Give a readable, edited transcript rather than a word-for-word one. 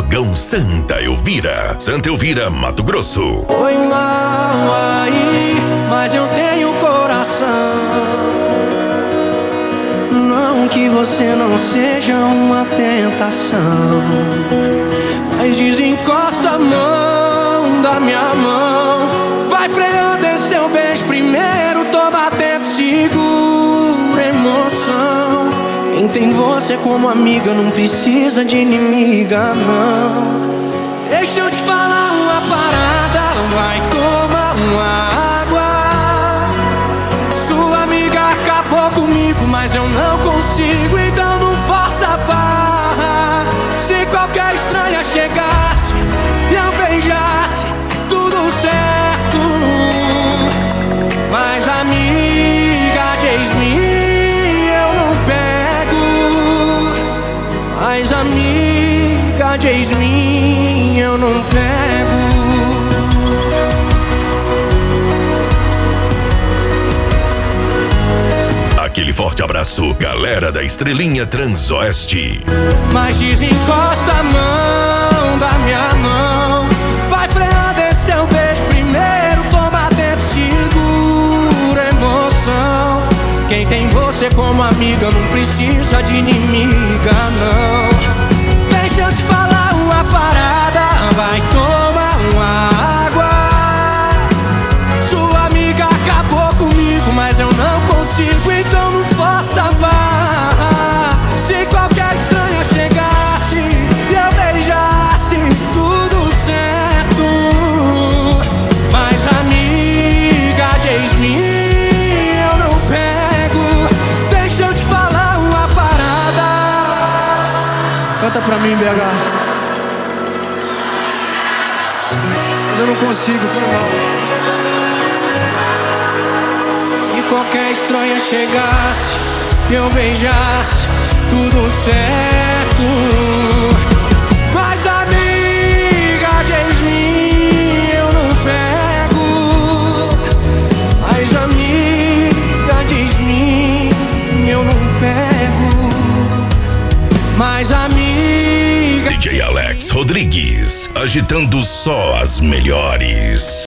Fogão Santa Elvira, Santa Elvira, Mato Grosso. Foi mal aí, mas eu tenho coração. Não que você não seja uma tentação, mas desencosta a mão da minha mão. Vai freando esse seu beijo primeiro, toma atento, segura emoção. Quem tem você como amiga não precisa de inimiga, não. Deixa eu te falar uma parada, vai tomar uma água. Sua amiga acabou comigo, mas eu não consigo, então não faça barra. Se qualquer estranha chegasse e eu beijasse, tudo certo. Mas amiga, diz-me, eu não pego. Mas amiga, diz-me, eu não pego. Aquele forte abraço, galera da Estrelinha Transoeste. Mas desencosta a mão da minha mão. Vai freando esse seu beijo primeiro, toma dentro, segura emoção. Quem tem você como amiga não precisa de inimiga, não. Deixa eu te falar uma parada, vai tomar uma água. Sua amiga acabou comigo, mas eu não consigo, então não faça barra. Se qualquer estranha chegasse e eu beijasse, tudo certo. Mas amiga, diz-me, eu não pego. Deixa eu te falar uma parada. Canta pra mim, BH. Mas eu não consigo, foi mal. Se qualquer estranha chegasse e eu beijasse, tudo certo. Mas amiga, diz-me, eu não pego. Mas amiga, diz-me, eu não pego. Mas amiga. DJ Alex Rodrigues, agitando só as melhores.